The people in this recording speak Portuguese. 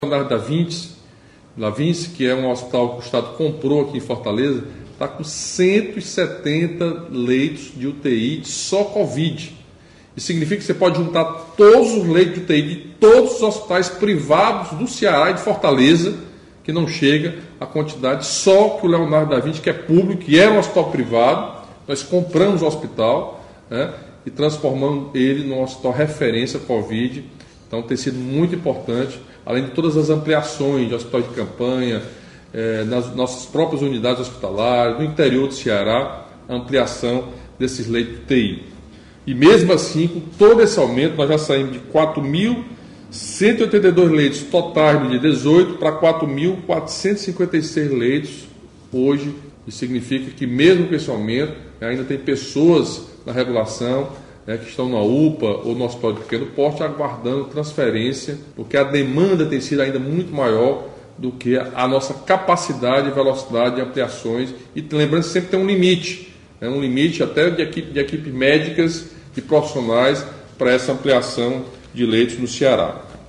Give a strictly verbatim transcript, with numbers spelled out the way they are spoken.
Leonardo da Vinci, da Vinci, que é um hospital que o Estado comprou aqui em Fortaleza, está com cento e setenta leitos de U T I só Covid. Isso significa que você pode juntar todos os leitos de U T I de todos os hospitais privados do Ceará e de Fortaleza, que não chega a quantidade só que o Leonardo da Vinci, que é público, que é um hospital privado. Nós compramos o hospital, né, e transformamos ele num hospital referência Covid. Então tem sido muito importante, além de todas as ampliações de hospital de campanha, eh, nas nossas próprias unidades hospitalares, no interior do Ceará, a ampliação desses leitos de U T I. E mesmo assim, com todo esse aumento, nós já saímos de quatro mil cento e oitenta e dois leitos totais no dia dezoito para quatro mil quatrocentos e cinquenta e seis leitos hoje. Isso significa que mesmo com esse aumento, ainda tem pessoas na regulação, né, que estão na U P A ou no hospital de pequeno porte aguardando transferência, porque a demanda tem sido ainda muito maior do que a nossa capacidade e velocidade de ampliações. E lembrando que sempre tem um limite, né, um limite até de equipe, de equipes médicas e profissionais para essa ampliação de leitos no Ceará.